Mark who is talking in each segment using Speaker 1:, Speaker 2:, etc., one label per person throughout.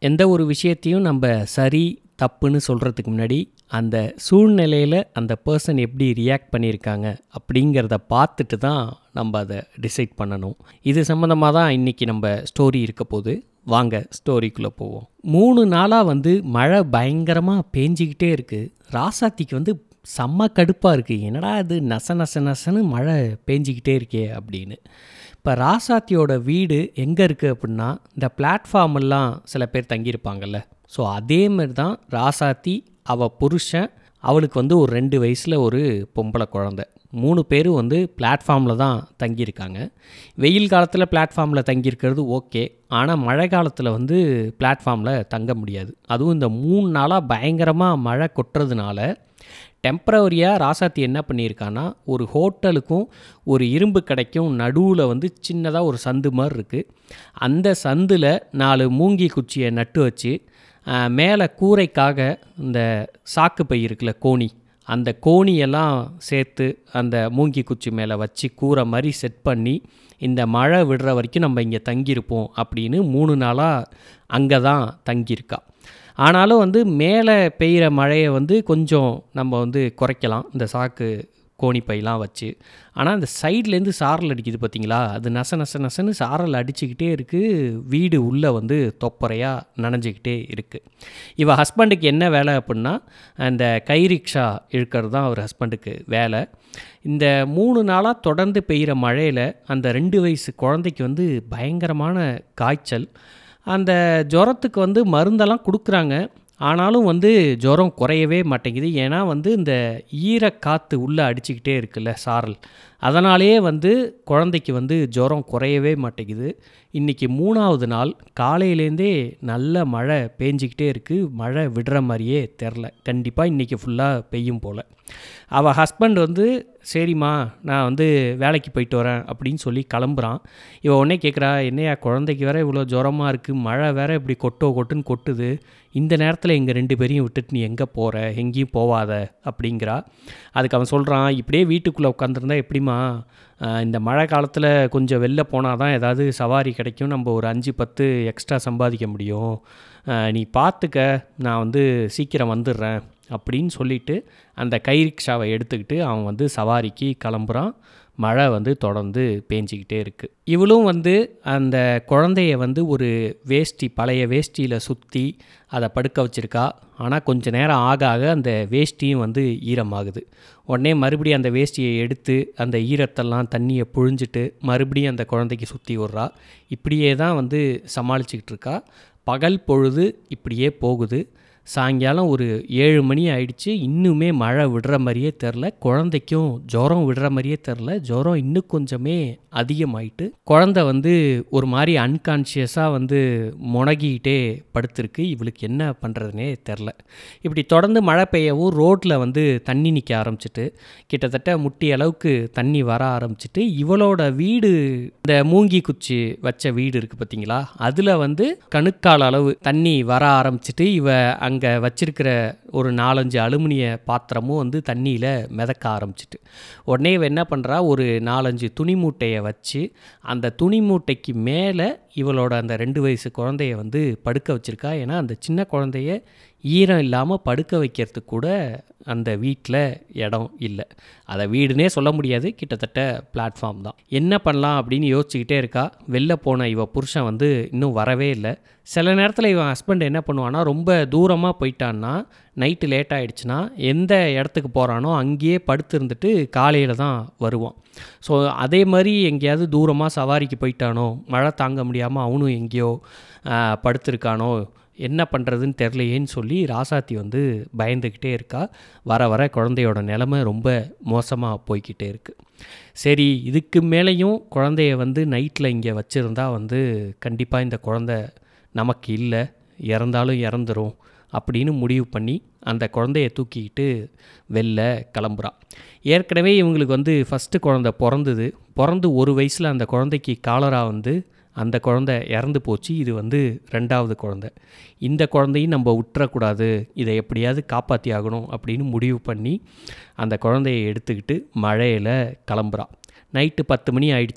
Speaker 1: எந்த ஒரு விஷயத்தையும் நம்ம சரி தப்புன்னு சொல்கிறதுக்கு முன்னாடி அந்த சூழ்நிலையில் அந்த பர்சன் எப்படி ரியாக்ட் பண்ணியிருக்காங்க அப்படிங்கிறத பார்த்துட்டு தான் நம்ம அதை டிசைட் பண்ணணும். இது சம்மந்தமாக தான் இன்றைக்கி நம்ம ஸ்டோரி இருக்க போது. வாங்க ஸ்டோரிக்குள்ளே போவோம். 3 நாளாக மழை பயங்கரமாக பேஞ்சிக்கிட்டே இருக்குது. ராசாத்திக்கு செம்ம கடுப்பாக இருக்குது. என்னடா இது நச நச நசன்னு மழை பேஞ்சிக்கிட்டே இருக்கே அப்படின்னு. இப்போ ராசாத்தியோட வீடு எங்கே இருக்குது அப்படின்னா, இந்த பிளாட்ஃபார்மெல்லாம் சில பேர் தங்கியிருப்பாங்கல்ல, ஸோ அதேமாரி தான் ராசாத்தி, அவள் புருஷன், அவளுக்கு ஒரு 2 வயசில் ஒரு பொம்பளை குழந்தை, 3 பேரும் பிளாட்ஃபார்மில் தான் தங்கியிருக்காங்க. வெயில் காலத்தில் பிளாட்ஃபார்மில் தங்கியிருக்கிறது ஓகே, ஆனால் மழை காலத்தில் பிளாட்ஃபார்மில் தங்க முடியாது. அதுவும் இந்த 3 நாளாக பயங்கரமாக மழை கொட்டுறதுனால டெம்பரவரியாக ராசாத்தி என்ன பண்ணியிருக்கான்னா, ஒரு ஹோட்டலுக்கும் ஒரு இரும்பு கடைக்கும் நடுவில் சின்னதாக ஒரு சந்து மாதிரி இருக்குது. அந்த சந்தில் 4 மூங்கி குச்சியை நட்டு வச்சு, மேலே கூரைக்காக இந்த சாக்கு பை இருக்குல்ல, கோணி, அந்த கோணியெல்லாம் சேர்த்து அந்த மூங்கி குச்சி மேலே வச்சு கூரை மாதிரி செட் பண்ணி, இந்த மழை விடுற வரைக்கும் நம்ம இங்கே தங்கியிருப்போம் அப்படின்னு 3 நாளாக அங்கே தான் தங்கியிருக்கா. ஆனாலும் மேலே பெய்கிற மழையை கொஞ்சம் நம்ம குறைக்கலாம் இந்த சாக்கு கோணிப்பையெல்லாம் வச்சு. ஆனால் அந்த சைட்லேருந்து சாரல் அடிக்குது பார்த்தீங்களா, அது நச நச நசன்னு சாரல் அடிச்சுக்கிட்டே இருக்குது. வீடு உள்ளே தொப்பறையாக நனைஞ்சிக்கிட்டே இருக்குது. இவள் ஹஸ்பண்டுக்கு என்ன வேலை அப்படின்னா, அந்த கை ரிக்ஷா இழுக்கிறது தான் அவர் ஹஸ்பண்டுக்கு வேலை. இந்த 3 நாளாக தொடர்ந்து பெய்கிற மழையில் அந்த 2 வயசு குழந்தைக்கு பயங்கரமான காய்ச்சல். அந்த ஜுரத்துக்கு மருந்தெல்லாம் கொடுக்குறாங்க. ஆனாலும் ஜுரம் குறையவே மாட்டேங்குது. ஏன்னா இந்த ஈரக்காற்று உள்ளே அடிச்சுக்கிட்டே இருக்குல்ல, சாரல், அதனாலேயே குழந்தைக்கு ஜுரம் குறையவே மாட்டேங்குது. இன்றைக்கி 3ஆவது நாள் காலையிலேருந்தே நல்ல மழை பேஞ்சிக்கிட்டே இருக்குது. மழை விடுற மாதிரியே தெரில. கண்டிப்பாக இன்றைக்கி ஃபுல்லாக பெய்யும் போல். அவள் ஹஸ்பண்ட் சரிம்மா நான் வேலைக்கு போயிட்டு வரேன் அப்படின்னு சொல்லி கிளம்புறான். இவன் உடனே கேட்குறா, என்னையா குழந்தைக்கு வேற இவ்வளோ ஜுரமாக இருக்குது, மழை வேற இப்படி கொட்டுன்னு கொட்டுது, இந்த நேரத்தில் எங்கள் 2 பேரையும் விட்டுட்டு நீ எங்கே போகிற, எங்கேயும் போவாத அப்படிங்கிறா. அதுக்கு அவன் சொல்கிறான், இப்படியே வீட்டுக்குள்ளே உட்காந்துருந்தா எப்படிம்மா, இந்த மழை காலத்தில் கொஞ்சம் வெளில போனால் தான் ஏதாவது சவாரி கிடைக்கும், நம்ம ஒரு 5-10 எக்ஸ்ட்ரா சம்பாதிக்க முடியும், நீ பார்த்துக்க, நான் சீக்கிரம் வந்துடுறேன் அப்படின்னு சொல்லிவிட்டு அந்த கை ரிக்ஷாவை எடுத்துக்கிட்டு அவன் சவாரிக்கு கிளம்புறான். மழை தொடர்ந்து பேஞ்சிக்கிட்டே இருக்குது. இவளும் அந்த குழந்தைய ஒரு வேஷ்டி, பழைய வேஷ்டியில் சுற்றி அதை படுக்க வச்சுருக்கா. ஆனால் கொஞ்சம் நேரம் ஆக ஆக அந்த வேஷ்டியும் ஈரமாகுது. உடனே மறுபடியும் அந்த வேஷ்டியை எடுத்து அந்த ஈரத்தெல்லாம் தண்ணியை புழிஞ்சிட்டு மறுபடியும் அந்த குழந்தைக்கு சுற்றி விட்றா. இப்படியே தான் சமாளிச்சுக்கிட்டு இருக்கா. பகல் பொழுது இப்படியே போகுது. சாயங்காலம் ஒரு 7 மணி ஆயிடுச்சு. இன்னுமே மழை விடுற மாதிரியே தெரில. குழந்தைக்கும் ஜுரம் விடுற மாதிரியே தெரில. ஜுரம் இன்னும் கொஞ்சமே அதிகமாயிட்டு குழந்தை ஒரு மாதிரி அன்கான்ஷியஸாக முனகிக்கிட்டே படுத்திருக்கு. இவளுக்கு என்ன பண்ணுறதுனே தெரில. இப்படி தொடர்ந்து மழை பெய்யவும் ரோட்டில் தண்ணி நிற்க ஆரம்பிச்சிட்டு, கிட்டத்தட்ட முட்டி அளவுக்கு தண்ணி வர ஆரம்பிச்சிட்டு, இவளோட வீடு, இந்த மூங்கி குச்சி வச்ச வீடு இருக்குது பார்த்தீங்களா, அதில் கணுக்கால் அளவு தண்ணி வர ஆரம்பிச்சிட்டு, இவ அங்கே வச்சிருக்கிற ஒரு 4-5 அலுமினிய பாத்திரமும் தண்ணியில் மிதக்க ஆரம்பிச்சிட்டு, உடனே இவ என்ன பண்ணுறா, ஒரு 4-5 துணி மூட்டையை வச்சு அந்த துணி மூட்டைக்கு மேலே இவளோட அந்த 2 வயசு குழந்தைய படுக்க வச்சுருக்கா. ஏன்னா அந்த சின்ன குழந்தைய ஈரம் இல்லாமல் படுக்க வைக்கிறதுக்கு கூட அந்த வீட்டில் இடம் இல்லை. அதை வீடுனே சொல்ல முடியாது, கிட்டத்தட்ட பிளாட்ஃபார்ம் தான். என்ன பண்ணலாம் அப்படின்னு யோசிச்சுக்கிட்டே இருக்கா. வெளில போன இவள் புருஷன் இன்னும் வரவே இல்லை. சில நேரத்தில் இவன் ஹஸ்பண்ட் என்ன பண்ணுவான்னா, ரொம்ப தூரமாக போயிட்டான்னா, நைட்டு லேட் ஆகிடுச்சுன்னா எந்த இடத்துக்கு போகிறானோ அங்கேயே படுத்துருந்துட்டு காலையில் தான் வருவான். ஸோ அதே மாதிரி எங்கேயாவது தூரமாக சவாரிக்கு போயிட்டானோ, மழை தாங்க முடியாமல் அவனும் எங்கேயோ படுத்திருக்கானோ, என்ன பண்ணுறதுன்னு தெரிலையேன்னு சொல்லி ராசாத்தி பயந்துக்கிட்டே இருக்கா. வர வர குழந்தையோட நிலைமை ரொம்ப மோசமாக போய்கிட்டே இருக்குது. சரி, இதுக்கு மேலேயும் குழந்தைய நைட்டில் இங்கே வச்சுருந்தா கண்டிப்பாக இந்த குழந்தை நமக்கு இல்லை, இறந்தாலும் இறந்துரும் அப்படின்னு முடிவு பண்ணி அந்த குழந்தைய தூக்கிக்கிட்டு வெளில கிளம்புறான். ஏற்கனவே இவங்களுக்கு ஃபஸ்ட்டு குழந்தை பிறந்து 1 வயசில் அந்த குழந்தைக்கு காலரா அந்த குழந்தை இறந்து போச்சு. இது 2வது குழந்தை. இந்த குழந்தையும் நம்ம விட்டுறக்கூடாது, இதை எப்படியாவது காப்பாற்றி ஆகணும் அப்படின்னு முடிவு பண்ணி அந்த குழந்தையை எடுத்துக்கிட்டு மழையில் கிளம்புறான். நைட்டு 10 மணி ஆயிடுச்சு.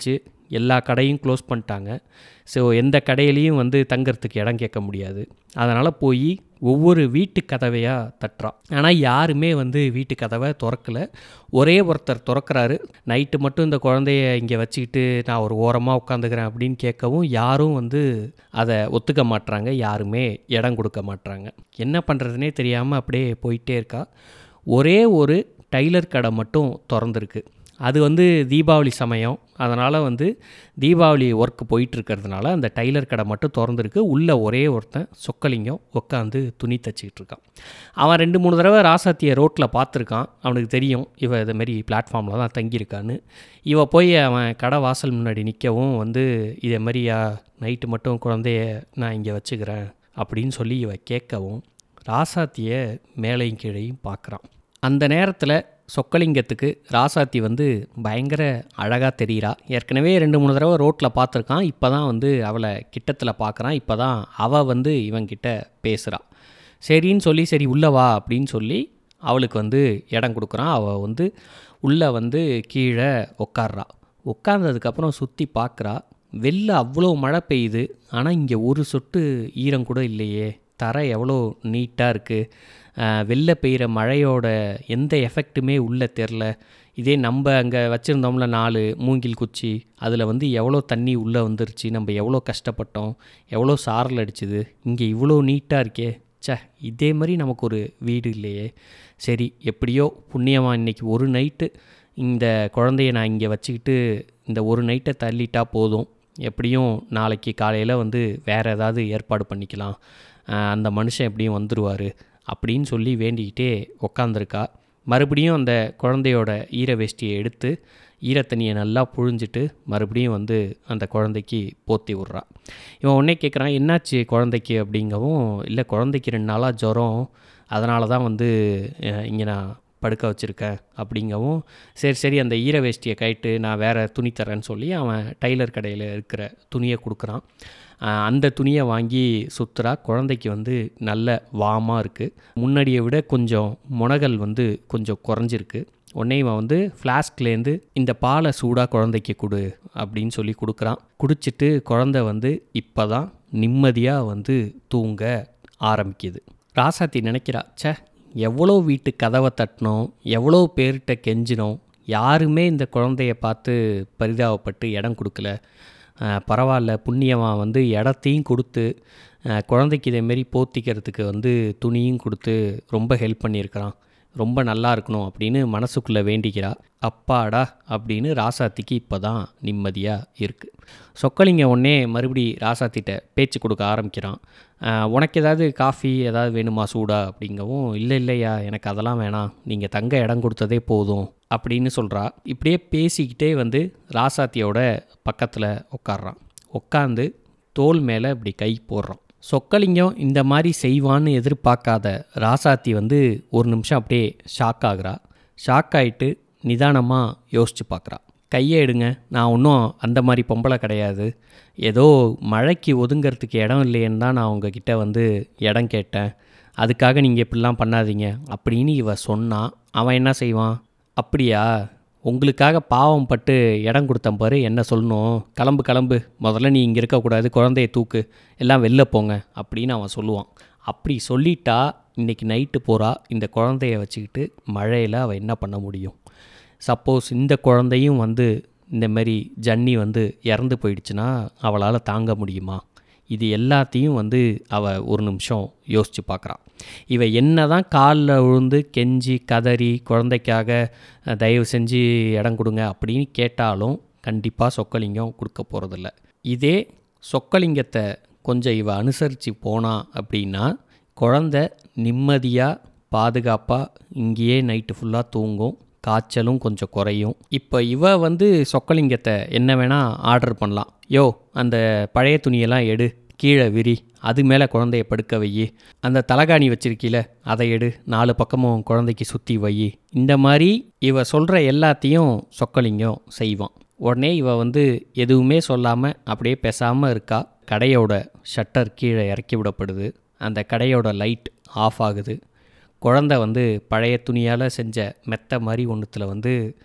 Speaker 1: எல்லா கடையும் க்ளோஸ் பண்ணிட்டாங்க. ஸோ எந்த கடையிலையும் வந்து தங்கறதுக்கு இடம் கேட்க முடியாது. அதனால் போய் ஒவ்வொரு வீட்டு கதவையாக தட்டுறான். ஆனால் யாருமே வந்து வீட்டு கதவை திறக்கலை. ஒரே ஒருத்தர் திறக்கிறாரு. நைட்டு மட்டும் இந்த குழந்தைய இங்கே வச்சுக்கிட்டு நான் ஒரு ஓரமாக உட்காந்துக்கிறேன் அப்படின்னு கேட்கவும் யாரும் வந்து அதை ஒத்துக்க மாட்றாங்க. யாருமே இடம் கொடுக்க மாட்றாங்க. என்ன பண்ணுறதுனே தெரியாமல் அப்படியே போயிட்டே இருக்கா. ஒரே ஒரு டைலர் கடை மட்டும் திறந்துருக்கு. அது வந்து தீபாவளி சமயம். அதனால் வந்து தீபாவளி ஒர்க் போயிட்டுருக்கிறதுனால அந்த டைலர் கடை மட்டும் திறந்துருக்கு. உள்ளே ஒரே ஒருத்தன் சொக்கலிங்கம் உட்காந்து துணி தைச்சிக்கிட்டு இருக்கான். அவன் 2-3 தடவை ராசாத்தியை ரோட்டில் பார்த்துருக்கான். அவனுக்கு தெரியும் இவ இதேமாரி பிளாட்ஃபார்மில் தான் தங்கியிருக்கான்னு. இவ போய் அவன் கடை வாசல் முன்னாடி நிற்கவும் வந்து இதே மாதிரியா நைட்டு மட்டும் குழந்தைய நான் இங்கே வச்சுக்கிறேன் அப்படின்னு சொல்லி இவ கேட்கவும் ராசாத்தியை மேலையும் கீழையும் பார்க்குறான். அந்த நேரத்தில் சொக்கலிங்கத்துக்கு ராசாத்தி வந்து பயங்கர அழகாக தெரிகிறா. ஏற்கனவே 2-3 தடவை ரோட்டில் பார்த்துருக்கான். இப்போ தான் வந்து அவளை கிட்டத்தில் பார்க்குறான். இப்போ தான் அவள் வந்து இவன்கிட்ட பேசுகிறா. சரின்னு சொல்லி சரி உள்ளே வா அப்படின்னு சொல்லி அவளுக்கு வந்து இடம் கொடுக்குறான். அவள் வந்து உள்ளே வந்து கீழே உட்கார்றா. உட்கார்ந்ததுக்கப்புறம் சுற்றி பார்க்குறா. வெளில அவ்வளோ மழை பெய்யுது. ஆனால் இங்கே ஒரு சொட்டு ஈரம் கூட இல்லையே. தரை எவ்வளோ நீட்டாக இருக்குது. வெளில பெய்கிற மழையோட எந்த எஃபெக்ட்டுமே உள்ளே தெரில. இதே நம்ம அங்கே வச்சுருந்தோம்ல 4 மூங்கில் குச்சி, அதில் வந்து எவ்வளோ தண்ணி உள்ளே வந்துருச்சு. நம்ம எவ்வளோ கஷ்டப்பட்டோம், எவ்வளோ சாரல் அடிச்சுது. இங்கே இவ்வளோ நீட்டாக இருக்கே. இதே மாதிரி நமக்கு ஒரு வீடு இல்லையே. சரி எப்படியோ புண்ணியமாக இன்றைக்கி ஒரு நைட்டு இந்த குழந்தைய நான் இங்கே வச்சுக்கிட்டு இந்த ஒரு நைட்டை தள்ளிட்டா போதும். எப்படியும் நாளைக்கு காலையில் வந்து வேறு ஏதாவது ஏற்பாடு பண்ணிக்கலாம். அந்த மனுஷன் எப்படியும் வந்துடுவார் அப்படின்னு சொல்லி வேண்டிக்கிட்டே உக்காந்துருக்கா. மறுபடியும் அந்த குழந்தையோட ஈர வேஷ்டியை எடுத்து ஈரத்தண்ணியை நல்லா புழிஞ்சிட்டு மறுபடியும் வந்து அந்த குழந்தைக்கு போத்தி விட்றா. இவன் உடனே கேட்குறான், என்னாச்சு குழந்தைக்கு அப்படிங்கவும், இல்லை குழந்தைக்கு 2 நாளாக ஜுரம், அதனால தான் வந்து இங்கே நான் படுக்க வச்சுருக்கேன் அப்படிங்கவும், சரி அந்த ஈர வேஷ்டியை கைட்டு நான் வேறு துணி தரேன்னு சொல்லி அவன் டைலர் கடையில் இருக்கிற துணியை கொடுக்குறான். அந்த துணியை வாங்கி சுற்றுறா. குழந்தைக்கு வந்து நல்ல வாமாக இருக்குது. முன்னாடியை விட கொஞ்சம் முனகல் வந்து கொஞ்சம் குறைஞ்சிருக்கு. உடனே இவன் வந்து ஃப்ளாஸ்க்லேருந்து இந்த பாலை சூடாக குழந்தைக்கு கொடு அப்படின்னு சொல்லி கொடுக்குறான். குடிச்சிட்டு குழந்தை வந்து இப்போ தான் நிம்மதியாக வந்து தூங்க ஆரம்பிக்குது. ராசாத்தி நினைக்கிறா, எவ்வளோ வீட்டு கதவை தட்டினோம், எவ்வளோ பேர்கிட்ட கெஞ்சினோம், யாருமே இந்த குழந்தைய பார்த்து பரிதாபப்பட்டு இடம் கொடுக்கல. பரவாயில்ல, புண்ணியமாக வந்து இடத்தையும் கொடுத்து குழந்தைக்கு இதேமாரி போத்திக்கிறதுக்கு வந்து துணியும் கொடுத்து ரொம்ப ஹெல்ப் பண்ணியிருக்கிறான். ரொம்ப நல்லா இருக்கணும் அப்படின்னு மனசுக்குள்ளே வேண்டிக்கிறா. அப்பாடா அப்படின்னு ராசாத்திக்கு இப்போ தான் நிம்மதியாக இருக்குது. சொக்கலிங்க உடனே மறுபடி ராசாத்திட்ட பேச்சு கொடுக்க ஆரம்பிக்கிறான். உனக்கு ஏதாவது காஃபி ஏதாவது வேணுமா சூடா அப்படிங்கவும், இல்லையா எனக்கு அதெல்லாம் வேணாம், நீங்கள் தங்க இடம் கொடுத்ததே போதும் அப்படின்னு சொல்கிறா. இப்படியே பேசிக்கிட்டே வந்து ராசாத்தியோட பக்கத்தில் உட்கார்றான். உட்காந்து தோல் மேலே இப்படி கை போடுறான். சொக்கலிங்கம் இந்த மாதிரி செய்வான்னு எதிர்பார்க்காத ராசாத்தி வந்து ஒரு நிமிஷம் அப்படியே ஷாக் ஆகுறா. ஷாக் ஆகிட்டு நிதானமாக யோசித்து பார்க்குறா. கையை எடுங்க, நான் ஒன்றும் அந்த மாதிரி பொம்பளை கிடையாது. ஏதோ மழைக்கு ஒதுங்கிறதுக்கு இடம் இல்லையேன்னு தான் நான் உங்ககிட்ட வந்து இடம் கேட்டேன். அதுக்காக நீங்கள் இப்படிலாம் பண்ணாதீங்க அப்படின்னு இவ சொன்னான். அவன் என்ன செய்வான், அப்படியா உங்களுக்காக பாவம் பட்டு இடம் கொடுத்தேன் பாரு, என்ன சொல்லணும், கிளம்பு முதல்ல நீ இங்கே இருக்கக்கூடாது, குழந்தைய தூக்கு, எல்லாம் வெளில போங்க அப்படின்னு அவன் சொல்லுவான். அப்படி சொல்லிட்டா இன்றைக்கி நைட்டு போகிறா. இந்த குழந்தைய வச்சுக்கிட்டு மழையில் அவள் என்ன பண்ண முடியும்? சப்போஸ் இந்த குழந்தையும் வந்து இந்தமாரி ஜன்னி வந்து இறந்து போயிடுச்சுன்னா அவளால் தாங்க முடியுமா? இது எல்லாத்தையும் வந்து அவள் ஒரு நிமிஷம் யோசித்து பார்க்குறான். இவன் என்ன தான் காலில் விழுந்து கெஞ்சி கதறி குழந்தைக்காக தயவு செஞ்சு இடம் கொடுங்க அப்படின்னு கேட்டாலும் கண்டிப்பாக சொக்கலிங்கம் கொடுக்க போகிறதில்ல. இதே சொக்கலிங்கத்தை கொஞ்சம் இவ அனுசரித்து போனா அப்படின்னா குழந்தை நிம்மதியாக பாதுகாப்பாக இங்கேயே நைட்டு ஃபுல்லாக தூங்கும், காய்ச்சலும் கொஞ்சம் குறையும். இப்போ இவ வந்து சொக்கலிங்கத்தை என்ன வேணால் ஆர்டர் பண்ணலாம். அந்த பழைய துணியெல்லாம் எடு, கீழே விரி, அது மேலே குழந்தைய படுக்க வை, அந்த தலகாணி வச்சிருக்கீல அதை எடு, 4 பக்கமும் குழந்தைக்கு சுற்றி வை, இந்த மாதிரி இவ சொல்கிற எல்லாத்தையும் சொக்கலிங்கம் செய்வான். உடனே இவ வந்து எதுவுமே சொல்லாமல் அப்படியே பேசாமல் இருக்கா. கடையோட ஷட்டர் கீழே இறக்கி விடப்படுது. அந்த கடையோட லைட் ஆஃப் ஆகுது. குழந்தை வந்து பழைய துணியால் செஞ்ச மெத்த மாதிரி ஒன்றுத்தில் வந்து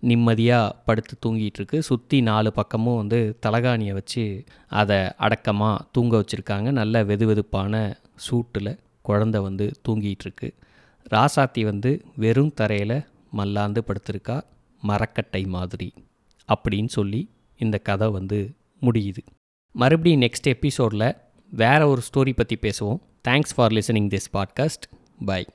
Speaker 1: நிம்மதியாக படுத்து தூங்கிட்டுருக்கு. சுற்றி 4 பக்கமும் வந்து தலகாணியை வச்சு அதை அடக்கமாக தூங்க வச்சுருக்காங்க. நல்ல வெதுவெதுப்பான சூட்டில் குழந்தை வந்து தூங்கிட்டுருக்கு. ராசாத்தி வந்து வெறும் தரையில் மல்லாந்து படுத்திருக்கா, மரக்கட்டை மாதிரி அப்படின்னு சொல்லி இந்த கதை வந்து முடியுது. மறுபடியும் நெக்ஸ்ட் எபிசோடில் வேறு ஒரு ஸ்டோரி பற்றி பேசுவோம். Thanks for listening this podcast. By.